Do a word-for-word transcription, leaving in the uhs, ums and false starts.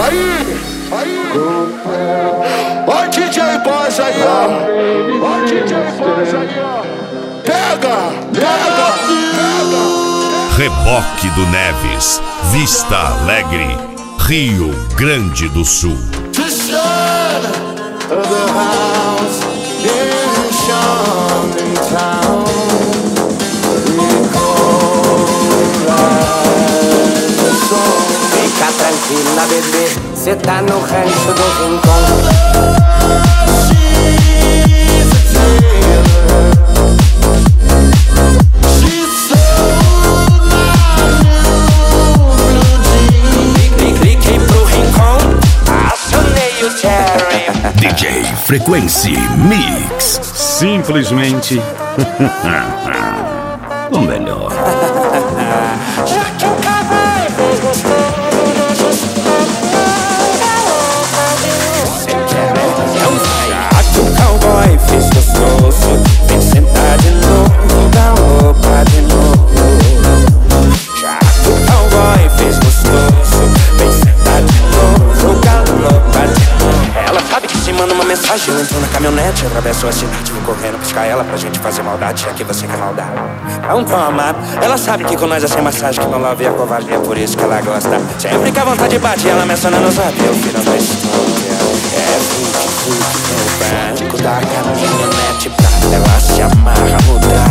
Aí, aí. Ó D J Boss aí, ó. Ó D J Boss aí, ó. Pega, pega, pega. Reboque do Neves, Vista Alegre, Rio Grande do Sul. Fica tranquila, bebê, cê tá no rancho do Rincão. Cliquei pro Rincão, acionei o Terry. D J Frequency Mix. Simplesmente o melhor. Já que o cavalo fez gostoso, já que o cowboy fez gostoso, vem sentar de novo, galopa de novo. Já que o cowboy fez gostoso, vem sentar de novo, galopa de novo. Ela sabe que se manda uma mensagem, eu entro na caminhonete, atravesso a cidade, vou correndo buscar ela pra gente fazer maldade, já que você quer maldade. Não toma, ela sabe que com nós é sem massagem, que não love é covarde, é por isso que ela gosta. Sempre que a vontade bate, ela menciona no zap, eu viro da história. É fute, fute no banco da caminhonete prata, ela se amarra no